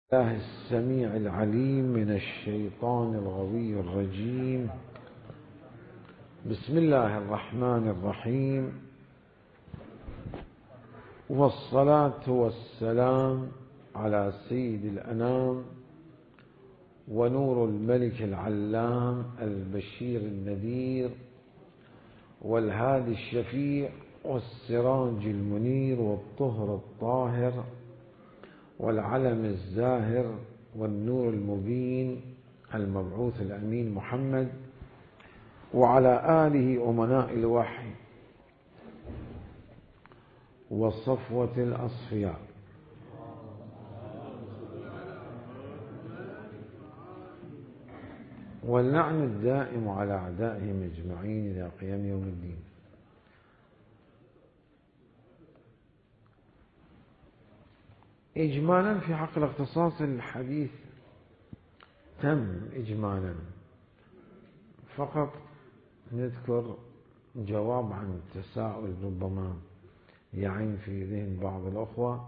الله السميع العليم من الشيطان الغوي الرجيم. بسم الله الرحمن الرحيم، والصلاة والسلام على سيد الأنام ونور الملك العلام البشير النذير والهادي الشفيع والسراج المنير والطهر الطاهر والعلم الزاهر والنور المبين المبعوث الأمين محمد وعلى آله أمناء الوحي والصفوة الأصفياء. واللعن الدائم على أعدائهم أجمعين إلى قيام يوم الدين. إجمالا في حق الاختصاص الحديث تم إجمالا، فقط نذكر جواب عن تساؤل ربما يعين في ذهن بعض الأخوة،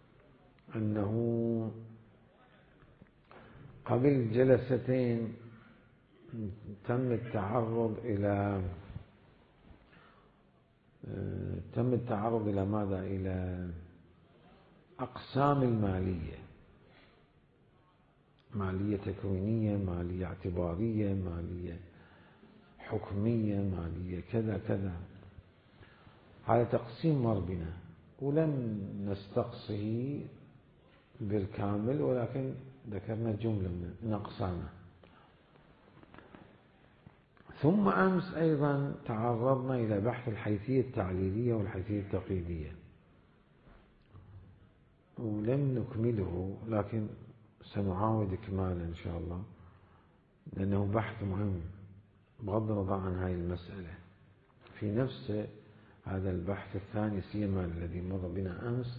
أنه قبل جلستين تم التعرض إلى ماذا؟ إلى أقسام المالية، مالية تكوينية، مالية اعتبارية، مالية حكمية، مالية كذا كذا. هذا تقسيم مر بنا ولم نستقصه بالكامل، ولكن ذكرنا جملة من أقسامه. ثم أمس أيضا تعرضنا إلى بحث الحيثية التعليلية والحيثية التقييدية، ولم نكمله، لكن سنعاود إكمالا إن شاء الله، لأنه بحث مهم بغض النظر عن هذه المسألة. في نفس هذا البحث الثاني سيما الذي مر بنا أمس،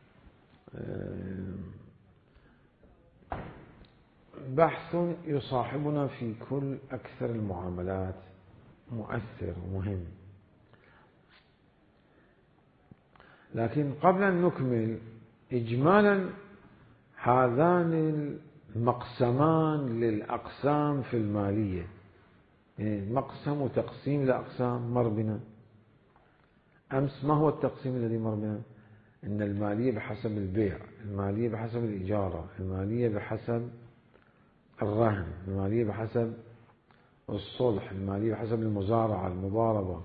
بحث يصاحبنا في كل أكثر المعاملات، مؤثر ومهم. لكن قبل أن نكمل إجمالا، هذان المقسمان للأقسام في المالية، يعني مقسم وتقسيم لأقسام مر بنا أمس. ما هو التقسيم الذي مر بنا؟ إن المالية بحسب البيع، المالية بحسب الإجارة، المالية بحسب الرهن، المالية بحسب الصلح، المالية بحسب المزارعة، المضاربة.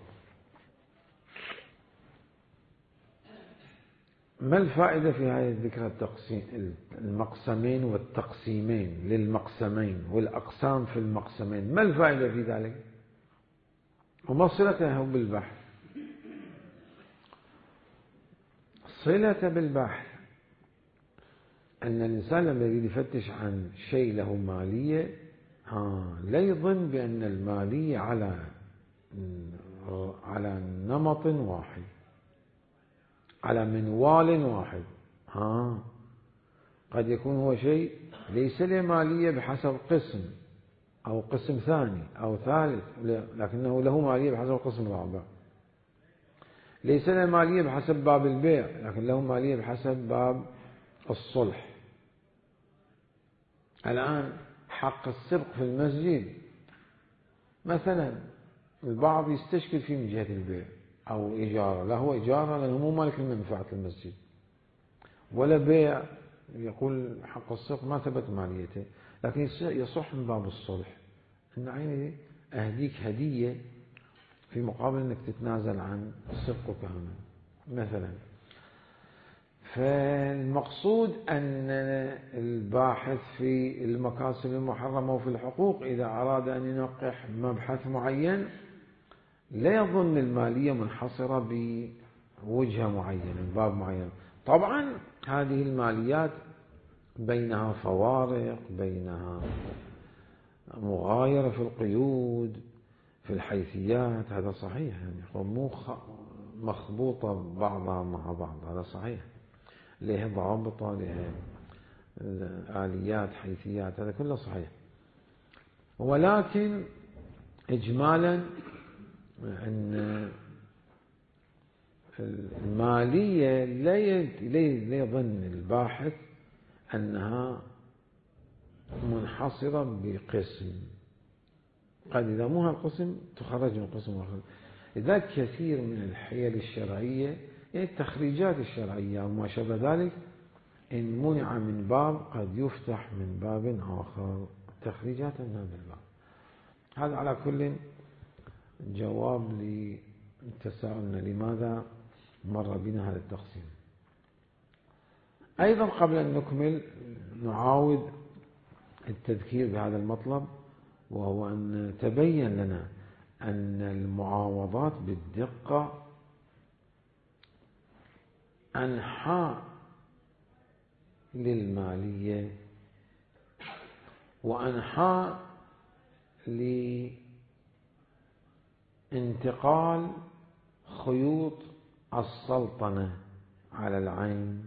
ما الفائدة في هذه الذكرى؟ التقسيم، المقسمين والتقسيمين للمقسمين والأقسام في المقسمين، ما الفائدة في ذلك؟ وما صلته بالبحث؟ صلة بالبحث أن الإنسان لما يريد يفتش عن شيء له مالية، لا يظن بأن المالية على نمط واحد، على منوال واحد. قد يكون هو شيء ليس له مالية بحسب قسم أو قسم ثاني أو ثالث، لكنه له مالية بحسب القسم الرابع. ليس له مالية بحسب باب البيع، لكن له مالية بحسب باب الصلح. الآن حق السبق في المسجد مثلا، البعض يستشكل فيه من جهة البيع أو إجارة. لا، هو إجارة لأنه مو مالك منفعة المسجد، ولا بيع يقول حق السبق ما ثبت ماليته، لكن يصح من باب الصلح، إن عيني أهديك هدية في مقابل أنك تتنازل عن سبقك هنا مثلا. فالمقصود أن الباحث في المكاسب المحرمة وفي الحقوق إذا أراد أن ينقح مبحث معين لا يظن المالية منحصرة بوجهة معينة، باب معين. طبعا هذه الماليات بينها فوارق، بينها مغايرة في القيود، في الحيثيات، هذا صحيح، يعني مو مخبوطة بعضها مع بعض، هذا صحيح، لها ضوابط، لها آليات، حيثيات، هذا كله صحيح. ولكن إجمالا أن المالية لا يظن الباحث أنها منحصرة بقسم، قد إذا مو هالقسم تخرج من قسم آخر. لذلك كثير من الحيل الشرعية، يعني التخريجات الشرعية وما شابه ذلك، إن منع من باب قد يفتح من باب آخر، تخريجات من هذا الباب. هذا على كل جواب لتساؤلنا لماذا مر بنا هذا التقسيم. أيضا قبل أن نكمل نعاود التذكير بهذا المطلب، وهو أن تبين لنا أن المعاوضات بالدقة أنحاء للمالية وأنحاء لانتقال خيوط السلطنة على العين.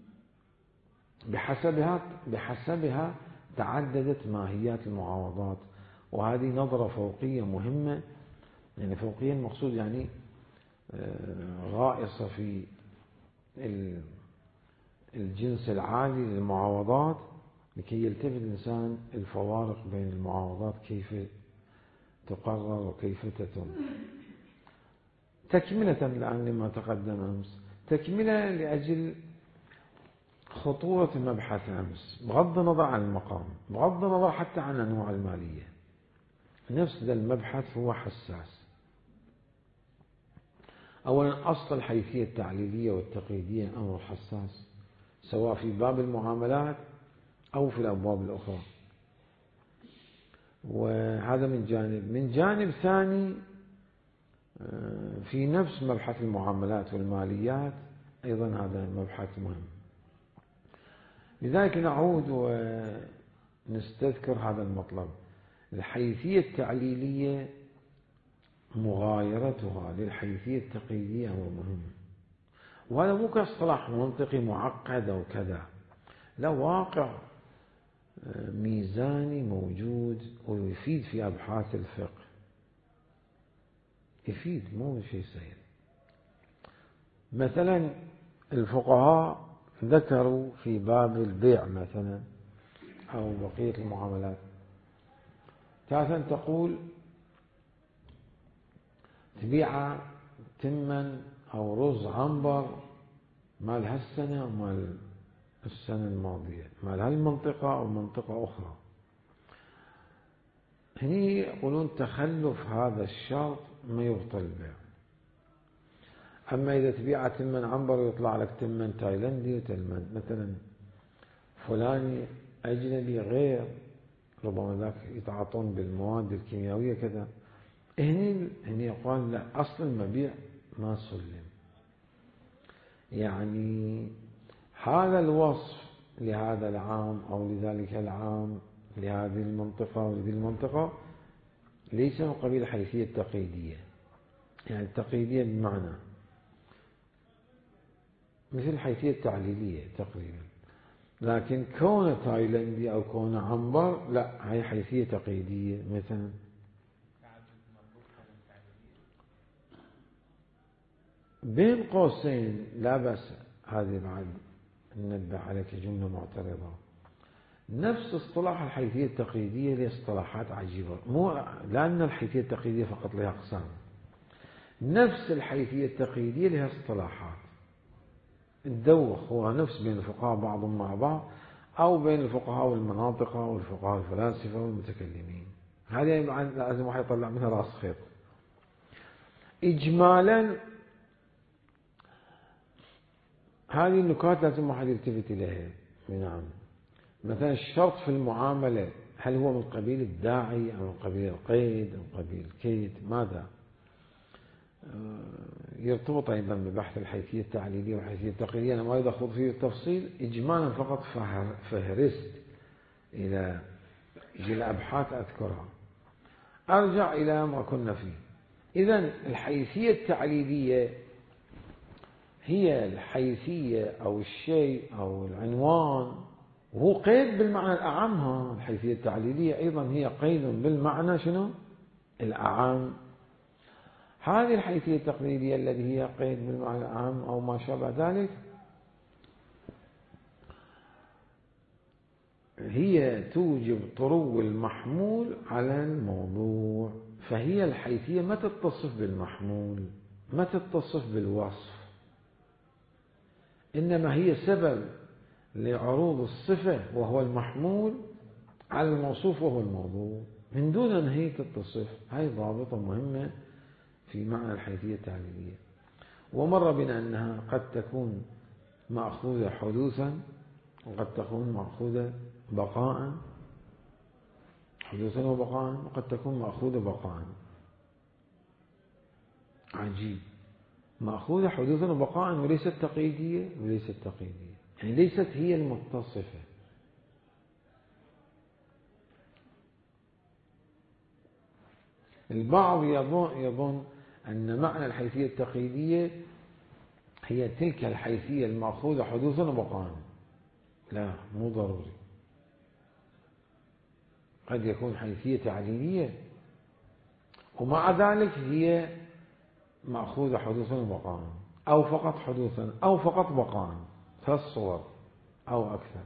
بحسبها تعددت ماهيات المعاوضات، وهذه نظرة فوقية مهمة. يعني فوقية المقصود يعني غائصة في الجنس العالي للمعاوضات، لكي يلتفت الإنسان الفوارق بين المعاوضات كيف تقرر وكيف تتم. تكملة الآن لما تقدم أمس، تكملة لأجل خطورة المبحث أمس، بغض النظر عن المقام، بغض النظر حتى عن أنواع المالية. نفس ذا المبحث هو حساس. أولا أصل الحيثية التعليلية والتقييدية أمر حساس، سواء في باب المعاملات أو في الأبواب الأخرى. وهذا من جانب. من جانب ثاني، في نفس مبحث المعاملات والماليات أيضا هذا مبحث مهم. لذلك نعود ونستذكر هذا المطلب. الحيثية التعليلية مغايرتها للحيثية التقييدية هو مهم، وهذا مو كاصطلاح منطقي معقد أو كذا، لا، واقع ميزاني موجود ويفيد في أبحاث الفقه، يفيد، مو شيء سهل. مثلا الفقهاء ذكروا في باب البيع مثلا أو بقية المعاملات، تارة تقول تبيع تما أو رز عنبر مال هالسنة أو مال السنة الماضية، مال هالمنطقة أو منطقة أخرى. هني يقولون تخلف هذا الشرط ما يبطل البيع. أما إذا تبيع تما عنبر ويطلع لك تما تايلندي وتلمن مثلا فلاني أجنبي غير، ربما ذاك يتعاطون بالمواد الكيميائية كذا، هني يقال لا، أصل المبيع ما سلم. يعني هذا الوصف لهذا العام أو لذلك العام لهذه المنطقة ولذي المنطقة ليس من قبيل الحيثية التقييدية. يعني التقييدية بمعنى مثل الحيثية التعليلية تقريبا، لكن كون تايلندي أو كون عنبر لا، هي حيثية تقييدية. مثلا بين قوسين لا بأس، هذه بعد ننبه عليك جملة معترضة. نفس اصطلاح الحيثية التقييدية له اصطلاحات عجيبة، مو لأن الحيثية التقييدية فقط لها أقسام، نفس الحيثية التقييدية لها اصطلاحات. الدوخ هو نفس بين الفقهاء بعضهم مع بعض، أو بين الفقهاء والمناطق والفقهاء الفلاسفة والمتكلمين. هذه لازم واحد يطلع منها رأس خيط. إجمالا هذه النكات لازم واحد يلتفت إليها. نعم، مثلا الشرط في المعاملة هل هو من قبيل الداعي أو من قبيل القيد أو من قبيل الكيد؟ ماذا يرتبط أيضا ببحث الحيثية التعليلية والحيثية التقييدية. أنا ما أريد أخوض فيه التفصيل، إجمالا فقط فهرست إلى أبحاث أذكرها. أرجع إلى ما كنا فيه. إذن الحيثية التعليلية هي الحيثية أو الشيء أو العنوان، وهو قيد بالمعنى الأعم. الحيثية التعليلية أيضا هي قيد بالمعنى شنو؟ الأعم. هذه الحيثية التقليدية التي هي قيد بالمعنى العام أو ما شابه ذلك هي توجب طرو المحمول على الموضوع، فهي الحيثية ما تتصف بالمحمول، ما تتصف بالوصف، إنما هي سبب لعروض الصفة وهو المحمول على الموصوف وهو الموضوع، من دون أن هي تتصف. هذه ضابطة مهمة في معنى الحيثية التعليلية. ومر بنا أنها قد تكون مأخوذة حدوثا، وقد تكون مأخوذة بقاء، حدوثا وبقاء، وقد تكون مأخوذة بقاء. عجيب، مأخوذة حدوثا وبقاء وليست تقييدية، وليست تقييدية، يعني ليست هي المتصفة. البعض يظن أن معنى الحيثية التقييدية هي تلك الحيثية المأخوذة حدوثا وبقاء. لا، مو ضروري، قد يكون حيثية تعليلية ومع ذلك هي مأخوذة حدوثا وبقاء، أو فقط حدوثا أو فقط بقاء، 3 صور أو أكثر.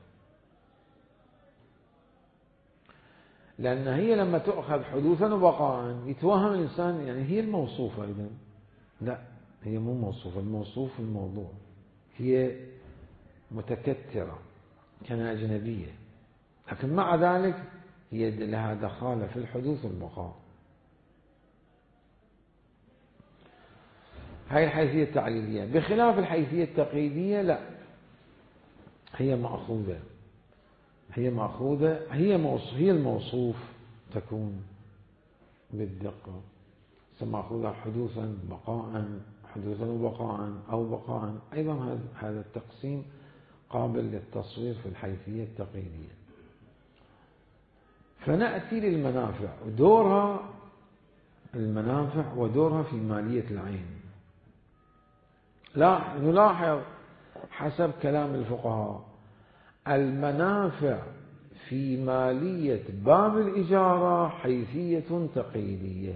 لأن هي لما تؤخذ حدوثا وبقاء يتوهم الإنسان يعني هي الموصوفة، إذن لا، هي مو موصوفة، الموصوف الموضوع، هي متكترة كانها أجنبية، لكن مع ذلك هي لها دخالة في الحدوث والبقاء. هاي الحيثية التعليلية. بخلاف الحيثية التقييدية لا، هي مأخوذة، هي الموصوف تكون بالدقة، مأخوذة حدوثا بقاء، حدوثا وبقاء أو بقاء. أيضا هذا التقسيم قابل للتصوير في الحيثية التقييدية. فنأتي للمنافع ودورها، المنافع ودورها في مالية العين. لا نلاحظ حسب كلام الفقهاء المنافع في مالية باب الإجارة حيثية تقييدية،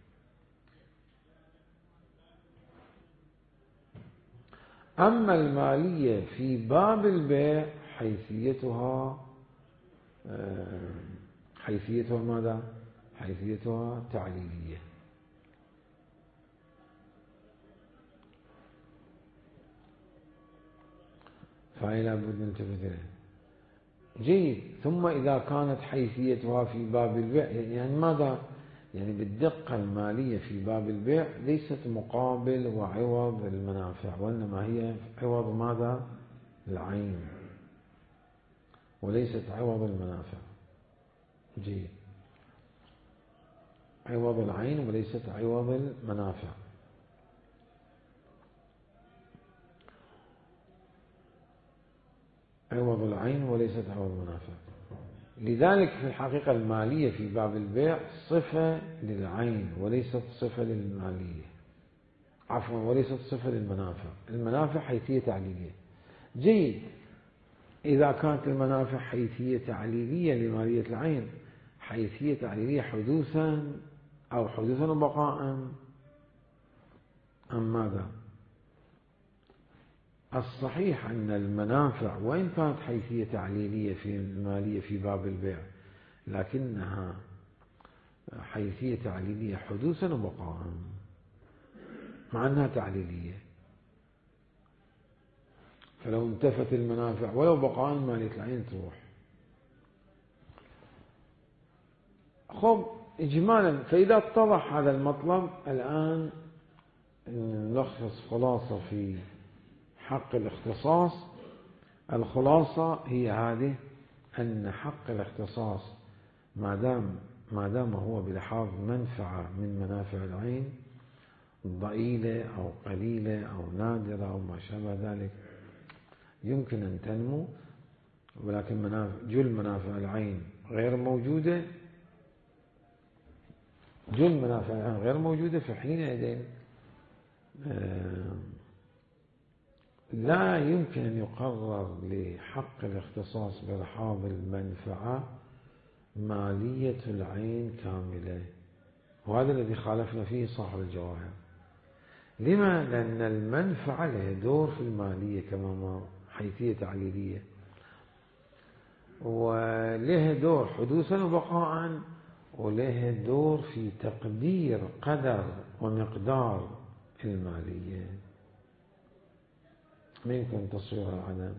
أما المالية في باب البيع حيثيتها ماذا؟ حيثيتها تعليلية. فهي لابد ننتبه لها. جيد. ثم إذا كانت حيثيتها في باب البيع، يعني ماذا؟ يعني بالدقة المالية في باب البيع ليست مقابل وعوض المنافع، وإنما هي عوض ماذا؟ العين، وليست عوض المنافع. جيد، عوض العين وليست عوض المنافع. عوض العين وليست عوض المنافع. لذلك في الحقيقة المالية في باب البيع صفة للعين وليست صفة للمالية، عفوا وليست صفة للمنافع. المنافع حيثية تعليلية. جيد. إذا كانت المنافع حيثية تعليلية لمالية العين، حيثية تعليلية حدوثا أو حدوثا وبقاء، أم ماذا؟ الصحيح أن المنافع وإن كانت حيثية تعليلية في المالية في باب البيع، لكنها حيثية تعليلية حدوثا وبقاء، مع أنها تعليلية. فلو انتفت المنافع ولو بقاء مالية العين تروح. خب إجمالا، فإذا اتضح هذا المطلب الآن نلخص خلاصة في حق الاختصاص. الخلاصة هي هذه، أن حق الاختصاص ما دام هو بلحاظ منفعة من منافع العين ضئيلة أو قليلة أو نادرة أو ما شابه ذلك يمكن أن تنمو، ولكن جل منافع العين غير موجودة، جل منافع العين غير موجودة، في حينئذ لا يمكن أن يقرر لحق الاختصاص بلحاظ المنفعة مالية العين كاملة، وهذا الذي خالفنا فيه صاحب الجواهر. لما؟ لأن المنفعة لها دور في المالية كما ما حيثية تعليلية. وله دور حدوثا وبقاء، وله دور في تقدير قدر ومقدار المالية. ما يمكن تصويرها العدم.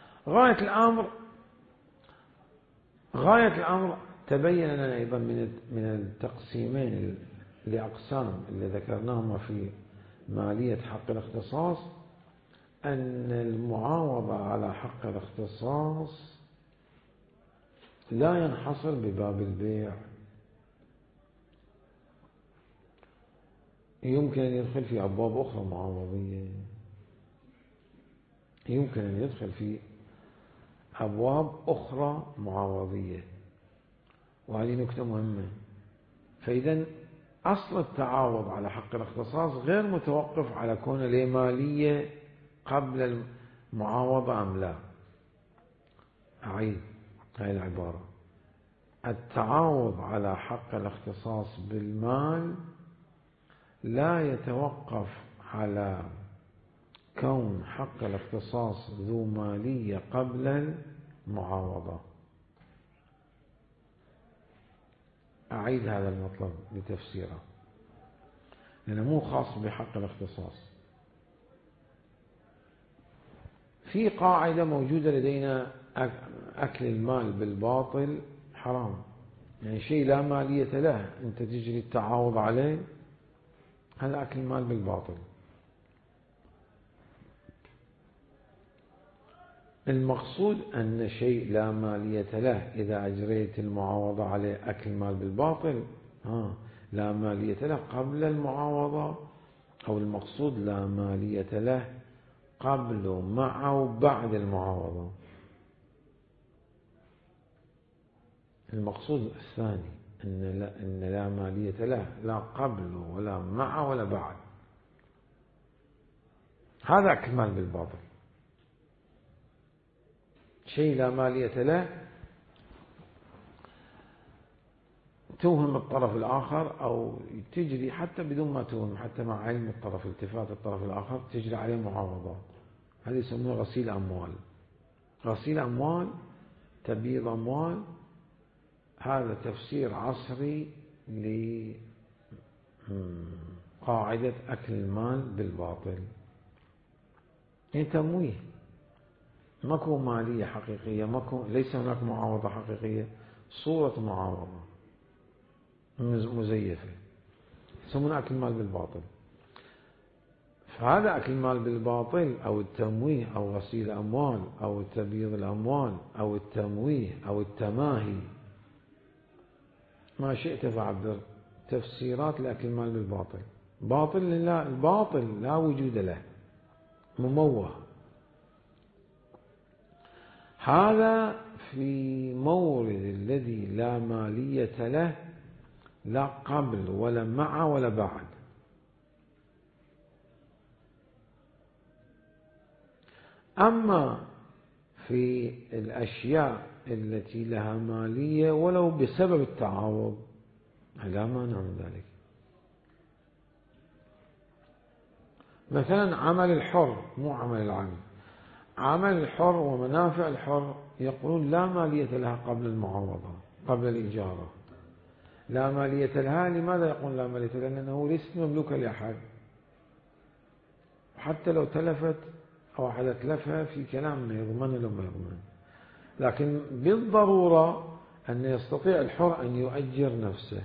غاية الأمر تبين لنا أيضا من التقسيمين لأقسام اللي ذكرناهما في مالية حق الاختصاص، أن المعاوضة على حق الاختصاص لا ينحصر بباب البيع، يمكن أن يدخل في أبواب أخرى معاوضية، يمكن أن يدخل في أبواب أخرى معاوضية، وهذه نكتة مهمة. فإذا أصل التعاوض على حق الاختصاص غير متوقف على كون له مالية قبل المعاوضة أم لا. أعيد هذه العبارة: التعاوض على حق الاختصاص بالمال لا يتوقف على كون حق الاختصاص ذو مالية قبل المعاوضة. أعيد هذا المطلب لتفسيره، لأنه مو خاص بحق الاختصاص. في قاعدة موجودة لدينا: أكل المال بالباطل حرام، يعني شيء لا مالية له أنت تجري التعاوض عليه، هذا أكل المال بالباطل. المقصود أن شيء لا مالية له إذا أجريت المعاوضة عليه أكل المال بالباطل، لا مالية له قبل المعاوضة، أو المقصود لا مالية له قبل ومع وبعد المعاوضة. المقصود الثاني أن لا مالية له لا قبل ولا مع ولا بعد، هذا أكل المال بالباطل. شيء لا مالية له توهم الطرف الآخر، أو تجري حتى بدون ما توهم، حتى مع علم الطرف، التفات الطرف الآخر، تجري عليه معاوضات. هذه يسمونه غسيل أموال. غسيل أموال، تبييض أموال، هذا تفسير عصري لقاعدة أكل المال بالباطل. يعني تمويه، ماكو مالية حقيقية، ليس هناك معاوضة حقيقية، صورة معاوضة مزيفة، يسمونه أكل المال بالباطل. فهذا أكل المال بالباطل أو التمويه أو غسيل الأموال أو تبييض الأموال أو التمويه أو التماهي، ما شئت فعبر، تفسيرات لأكل المال بالباطل. باطل لا، الباطل لا وجود له، مموه. هذا في مورد الذي لا مالية له لا قبل ولا مع ولا بعد. أما في الأشياء التي لها مالية ولو بسبب التعاوض لا مانع من ذلك. مثلا عمل الحر، مو عمل العامل، عمل الحر ومنافع الحر يقولون لا مالية لها قبل المعاوضة، قبل الإجارة. لا مالية لها، لماذا يقول لا مالية لها؟ لأنه ليست مملوكة لأحد، حتى لو تلفت أو أحد أتلفها في كلام ما يضمن له ما يضمن، لكن بالضرورة أن يستطيع الحر أن يؤجر نفسه.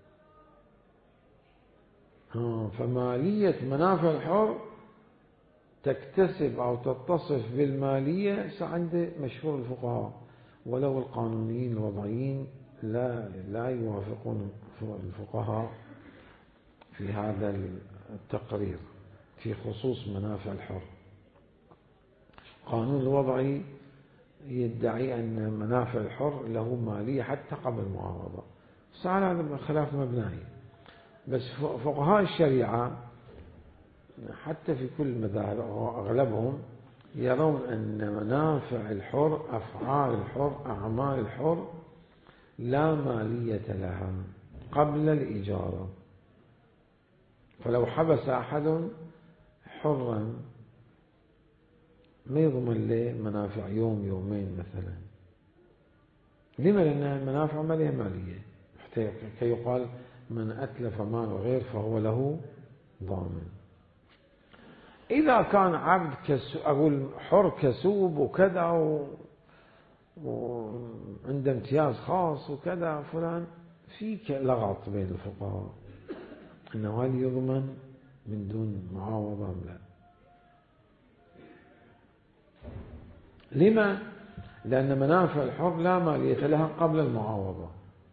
فمالية منافع الحر تكتسب أو تتصف بالمالية عند مشهور الفقهاء، ولو القانونيين الوضعيين لا يوافقون الفقهاء في هذا التقرير في خصوص منافع الحر. القانون الوضعي يدعي أن منافع الحر له مالية حتى قبل المعاوضة، صار هذا خلاف مبنائي. بس فقهاء الشريعة حتى في كل المذاهب أغلبهم يرون أن منافع الحر، أفعال الحر، أعمال الحر لا مالية لها قبل الإجارة. فلو حبس أحد حرا ما يضمن له منافع يوم يومين مثلا، لما؟ لأن المنافع مالية حتى كي يقال من أتلف مال غير فهو له ضامن. إذا كان عبد أقول حر كسوب وكذا وعنده امتياز خاص وكذا فلان، في لغط بين الفقهاء أنه هل يضمن من دون معاوضة أم لا؟ لما؟ لأن منافع الحر لا مالية لها قبل المعاوضة،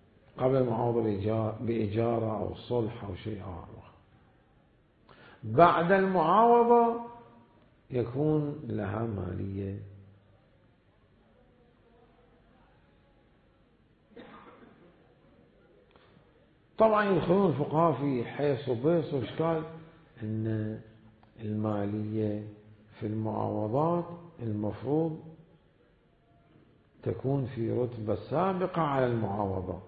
بإجارة أو صلح أو شيء آخر. بعد المعاوضة يكون لها مالية. طبعا يدخلون الفقهاء في حيث وبيص وإشكال أن المالية في المعاوضات المفروض تكون في رتبة سابقة على المعاوضة،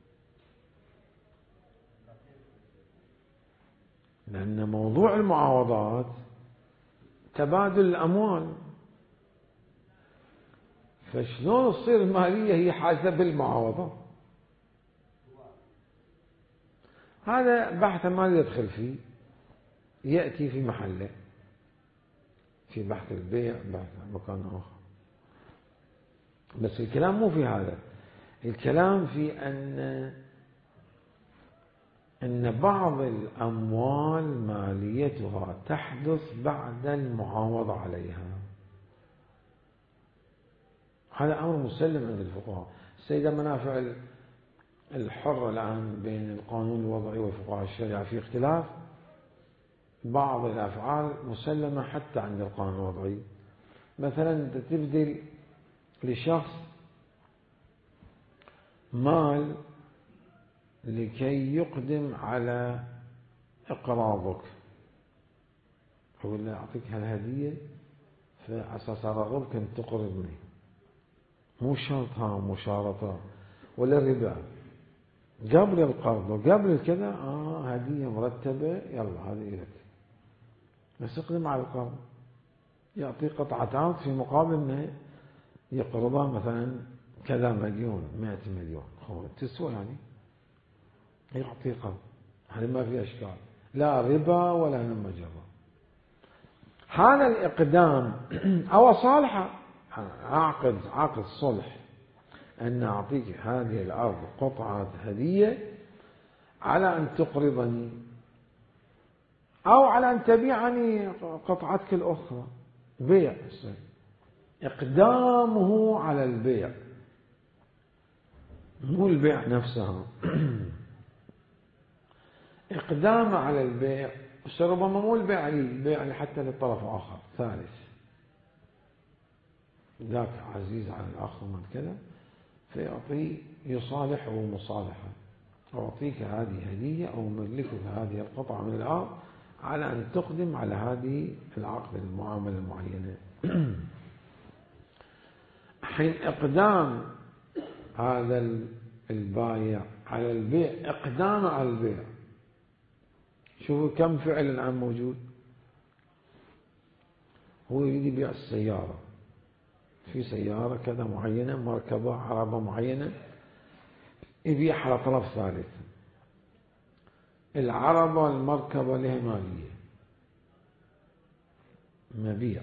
لأن موضوع المعاوضات تبادل الأموال، فشلون تصير المالية هي حسب المعاوضة؟ هذا بحث ما يدخل فيه، يأتي في محله في بحث البيع، بحث مكان آخر. بس الكلام مو في هذا، الكلام في أن بعض الأموال ماليتها تحدث بعد المعاوضة عليها. هذا أمر مسلم عند الفقهاء. السيدة منافع الحرة الآن بين القانون الوضعي وفقهاء الشريعة في اختلاف، بعض الأفعال مسلمة حتى عند القانون الوضعي. مثلا تبذل لشخص مال لكي يقدم على إقراضك، يقول له أعطيك هالهدية فأساس أرغبك أن تقرضني، مو شرطها مشارطة ولا ربا، قبل القرض وقبل الكذا هدية مرتبة يلا هذه لك، بس اقدم على القرض. يعطي قطعة أرض في مقابل أنه يقرضها مثلا كذا مليون 100 مليون، تسوى يعني يعطي قرض، هذا ما في أشكال، لا ربا ولا نمجرة. هذا الإقدام أو صالحة، عقد صلح أن أعطيك هذه الأرض قطعة هدية على أن تقرضني أو على أن تبيعني قطعتك الأخرى، بيع. إقدامه على البيع مو البيع نفسها. إقدام على البيع ربما مو البيع لي، البيع حتى للطرف آخر ثالث، ذاك عزيز على الآخر من كذا، فيعطي يصالحه مصالحة، أعطيك هذه هدية أو ملكك هذه القطعة من الأرض على أن تقدم على هذه العقد المعاملة المعينة. حين إقدام هذا البايع على البيع، إقدام على البيع، شوفوا كم فعل الآن موجود. هو يريد يبيع السيارة، في سيارة كذا معينة، مركبة عربة معينة، يبيع على طرف ثالث. العربة المركبة لها مالية، مبيع،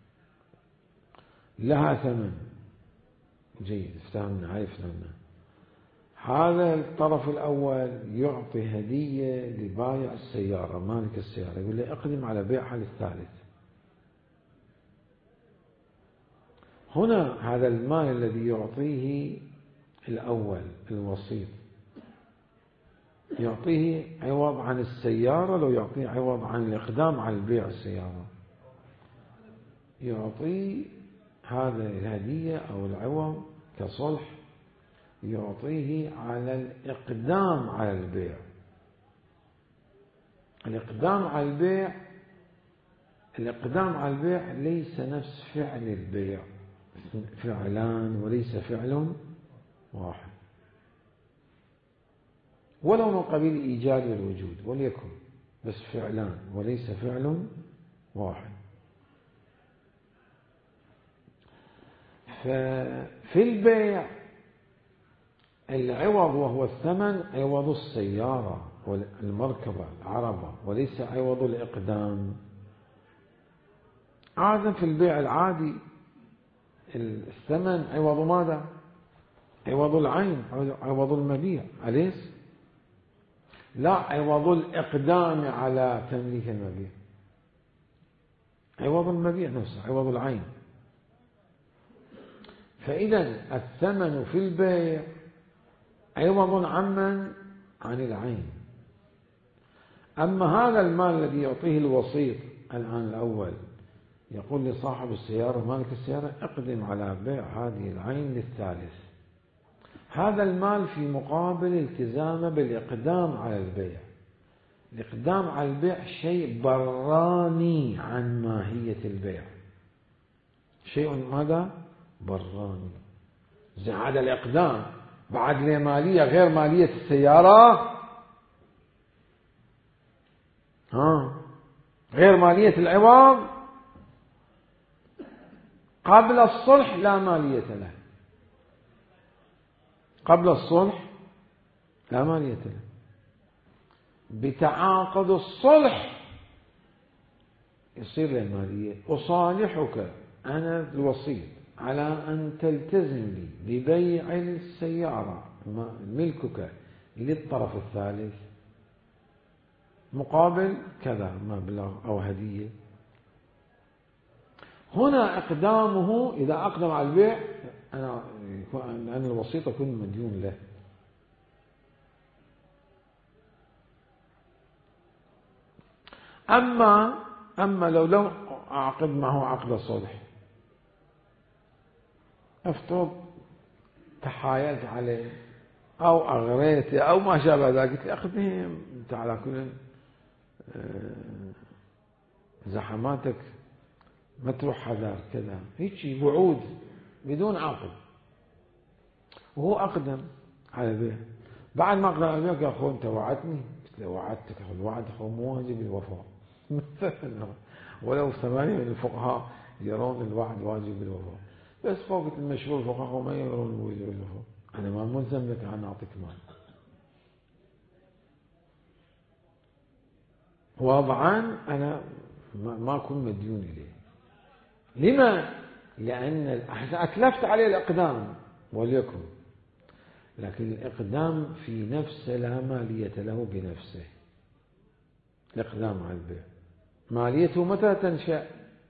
لها ثمن جيد، افتهمنا عرفنا. هذا الطرف الأول يعطي هدية لبايع السيارة مالك السيارة، يقول له اقدم على بيعها للثالث. هنا هذا المال الذي يعطيه الأول الوسيط يعطيه عوض عن السيارة، لو يعطيه عوض عن الإقدام على البيع السيارة، يعطيه هذا الهدية أو العوض كصلح، يعطيه على الإقدام على البيع. الإقدام على البيع ليس نفس فعل البيع، فعلان وليس فعل واحد، ولو من قبيل الإيجاد والوجود وليكن، بس فعلان وليس فعل واحد. ففي البيع العوض وهو الثمن عوض السيارة والمركبة العربة، وليس عوض الإقدام. عادة في البيع العادي الثمن عوض ماذا؟ عوض العين، عوض المبيع، أليس؟ لا عوض الإقدام على تمليك المبيع، عوض المبيع نفسه، عوض العين. فإذا الثمن في البيع عوض عن العين. أما هذا المال الذي يعطيه الوسيط الآن الأول، يقول لصاحب السيارة مالك السيارة اقدم على بيع هذه العين للثالث، هذا المال في مقابل التزامه بالإقدام على البيع. الإقدام على البيع شيء براني عن ماهية البيع، شيء ماذا؟ براني. هذا الإقدام بعد له مالية غير مالية السيارة، غير مالية العوض. قبل الصلح لا مالية له، قبل الصلح لا مالية له. بتعاقد الصلح يصير له مالية. أصالحك أنا الوسيط على أن تلتزم لي ببيع السيارة ملكك للطرف الثالث مقابل كذا مبلغ أو هدية. هنا إقدامه إذا أقدم على البيع أنا الوسيط أكون مديون له. أما لو أعقد معه عقد صلح، افترض تحايلت عليه أو أغريته أو ما شابه ذلك، قلت له أخذهم أنت على كل زحماتك ما تروح حذر كذا، هيك وعود بدون عقد، وهو أقدم على البيع. بعد ما أقدم على البيع يا أخو أنت وعدتني، قلت له وعدتك، الوعد هو مو واجب الوفاء ولو 8 من الفقهاء يرون الوعد واجب الوفاء، بس فوق المشهور الفقهاء ما يرون واجب الوفاء. أنا ما ملزم لك أن أعطيك مال. وضعا أنا ما أكون مديون إليه. لما؟ لأن أتلفت عليه الإقدام وليكن، لكن الإقدام في نفسه لا مالية له بنفسه. الإقدام على البيع ماليته متى تنشأ؟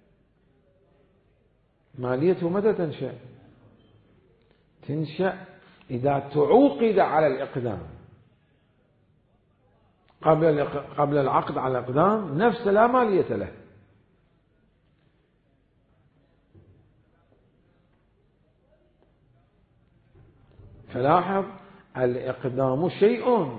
ماليته متى تنشأ؟ تنشأ إذا تعوقد على الإقدام. قبل العقد على الإقدام نفسه لا مالية له. فلاحظ الإقدام شيء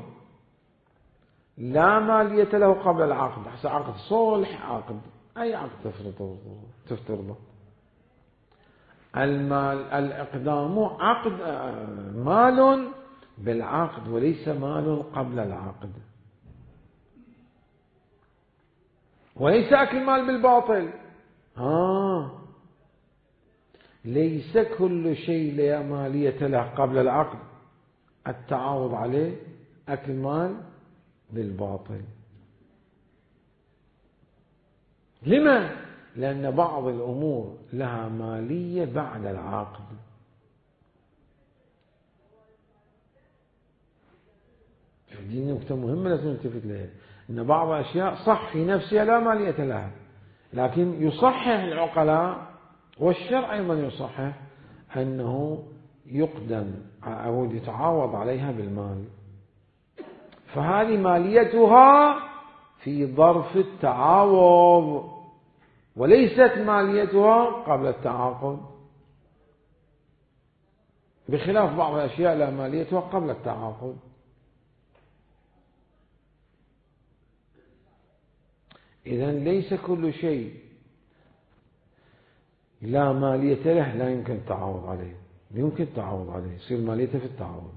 لا مالية له قبل العقد، حسب عقد صلح، عقد أي عقد تفترضه. الإقدام عقد مال بالعقد وليس مال قبل العقد، وليس أكل مال بالباطل. ليس كل شيء لا مالية له قبل العقد التعاوض عليه أكل مال بالباطل. لما؟ لأن بعض الأمور لها مالية بعد العقد. دي نقطة مهمة لازم نلتفت لها، أن بعض الأشياء صح في نفسها لا مالية لها، لكن يصحح العقلاء والشرع أيضا يصحح أنه يقدم أو يتعاوض عليها بالمال. فهذه ماليتها في ظرف التعاوض وليست ماليتها قبل التعاقد، بخلاف بعض الأشياء لا ماليتها قبل التعاقد. إذن ليس كل شيء لا مالية له لا يمكن التعاوض عليه، يمكن التعاوض عليه، يصير ماليته في التعاوض.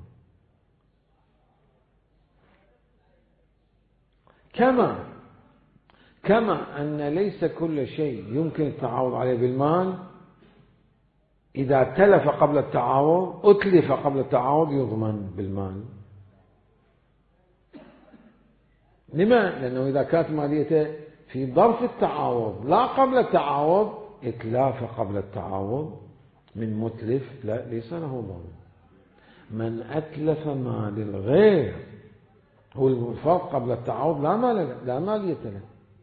كما أن ليس كل شيء يمكن التعاوض عليه بالمال إذا تلف قبل التعاوض أتلف قبل التعاوض يضمن بالمال. لما؟ لأنه إذا كانت ماليته في ظرف التعاوض لا قبل التعاوض، إتلاف قبل التعاوض من متلف لا ليس له ضمان. من أتلف مال الغير هو الفرق قبل التعاوض لا مالية له.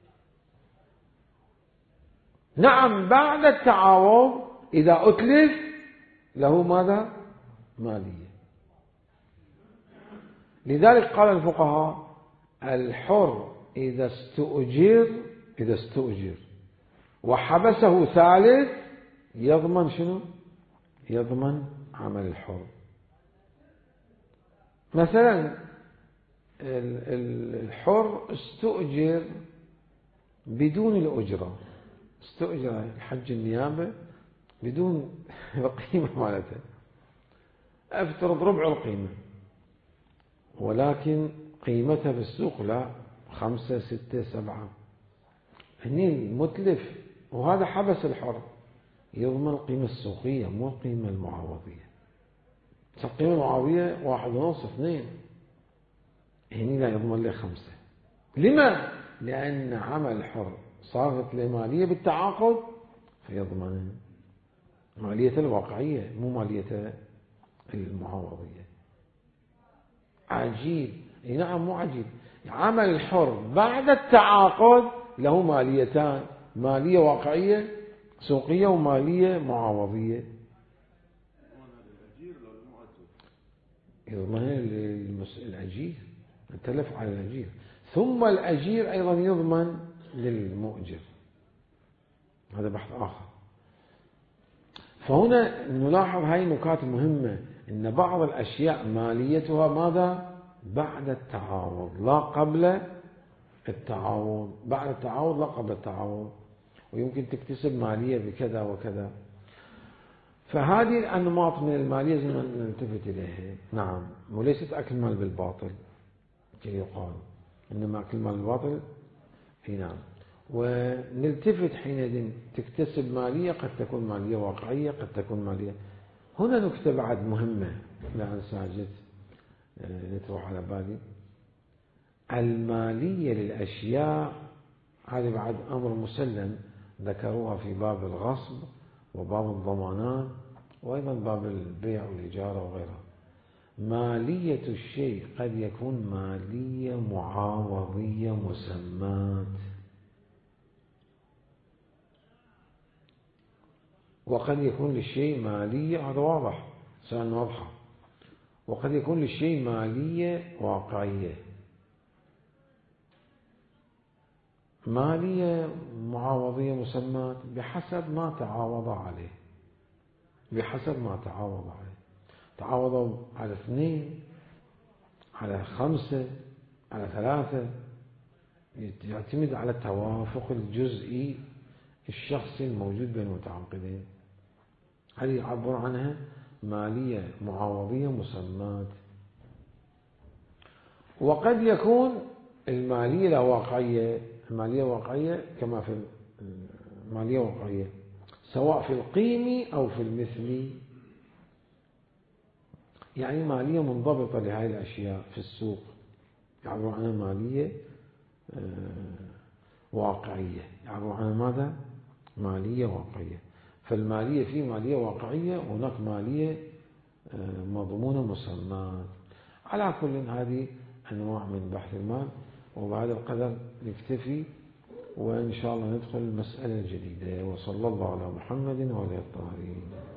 نعم بعد التعاوض إذا أتلف له ماذا؟ مالية. لذلك قال الفقهاء الحر إذا استؤجر وحبسه ثالث يضمن شنو؟ يضمن عمل الحر. مثلا الحر استؤجر بدون الأجرة، استؤجر الحج النيابة بدون القيمة مالته، أفترض ربع القيمة، ولكن قيمتها في السوق لا 5 6 7. هني متلف وهذا حبس الحر، يضمن القيمة السوقية مو القيمة المعوضية. القيمة المعوضية 1.5 2، هني لا يضمن له 5. لما؟ لأن عمل الحر صارت له مالية بالتعاقد فيضمن مالية الواقعية مو مالية المعوضية. عجيب. نعم مو عجيب. عمل الحر بعد التعاقد له ماليتان، مالية واقعية سوقية ومالية معوضية. يضمن الأجير، التلف على الأجير، ثم الأجير أيضا يضمن للمؤجر. هذا بحث آخر. فهنا نلاحظ هاي نكات مهمة، إن بعض الأشياء ماليتها ماذا؟ بعد التعاوض لا قبل التعاوض، بعد التعاوض لا قبل التعاوض، ويمكن تكتسب مالية بكذا وكذا. فهذه الأنماط من المالية لازم نلتفت إليها. نعم، وليست أكل مال بالباطل كي يقال، إنما أكل مال بالباطل. نعم. ونلتفت حينئذ تكتسب مالية، قد تكون مالية واقعية، قد تكون مالية. هنا نكتة بعد مهمة لا أنسى تروح على بالي، المالية للأشياء هذه بعد أمر مسلم، ذكروها في باب الغصب وباب الضمانات وأيضا باب البيع والإجارة وغيرها. مالية الشيء قد يكون مالية معاوضية مسمات، وقد يكون للشيء مالية، هذا واضح سؤال واضحة، وقد يكون للشيء مالية واقعية. مالية معاوضية مسمات بحسب ما تعاوض عليه، بحسب ما تعاوض عليه. تعاوضوا على 2، على 5، على 3، يعتمد على التوافق الجزئي الشخصي الموجود بين المتعاقدين. هذه يعبر عنها مالية معاوضية مسمات. وقد يكون المالية لا واقعية، المالية واقعية كما في المالية واقعية سواء في القيمي أو في المثلي، يعني مالية منضبطة لهذه الأشياء في السوق، يعبر عنها مالية واقعية، يعبر عنها ماذا؟ مالية واقعية. فالمالية في مالية واقعية وهناك مالية مضمونة مسمات. على كل هذه أنواع من بحث المال، وبهذا القدر نكتفي، وإن شاء الله ندخل المسألة الجديدة. وصلى الله على محمد وعلى الطاهرين.